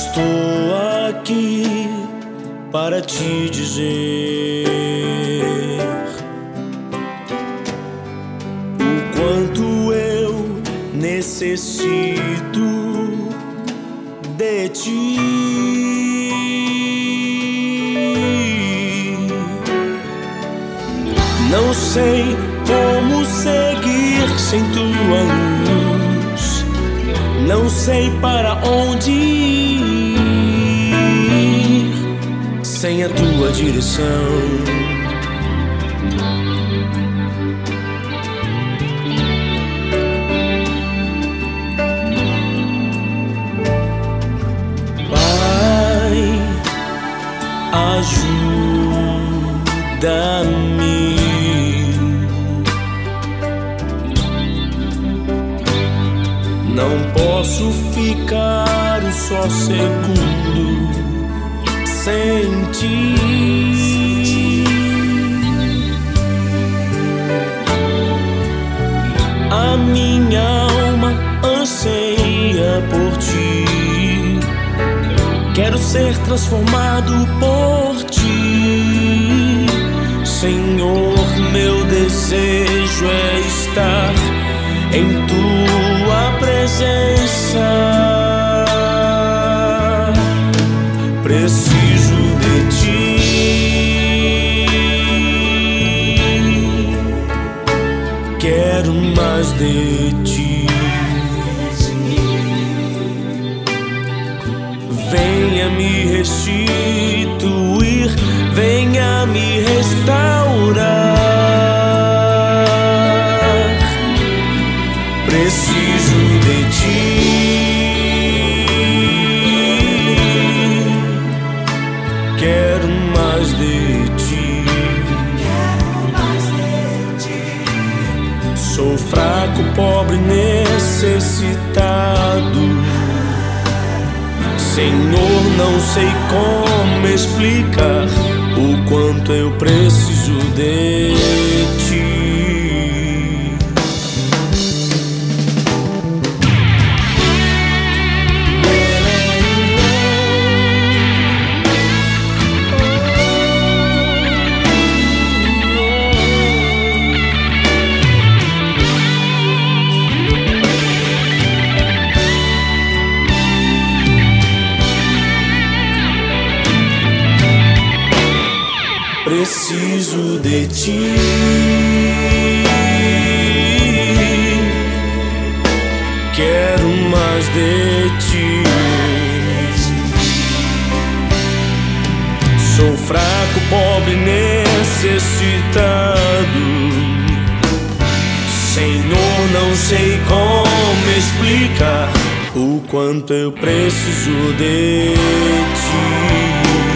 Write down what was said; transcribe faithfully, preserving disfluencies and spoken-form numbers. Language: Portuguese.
Estou aqui para te dizer o quanto eu necessito de ti. Não sei como seguir sem tua luz, não sei para onde ir sem a tua direção. Pai, ajuda-me. Não posso ficar um só segundo sem ti. A minha alma anseia por ti. Quero ser transformado por ti, Senhor. Meu desejo é estar em tua presença. Preciso de ti. Quero mais de ti. Venha me restituir, venha me restaurar. Preciso de ti. Quero mais de ti. Sou fraco, pobre, necessitado. Senhor, não sei como explicar o quanto eu preciso de ti. Preciso de ti. Quero mais de ti. Sou fraco, pobre, necessitado. Senhor, não sei como explicar o quanto eu preciso de ti.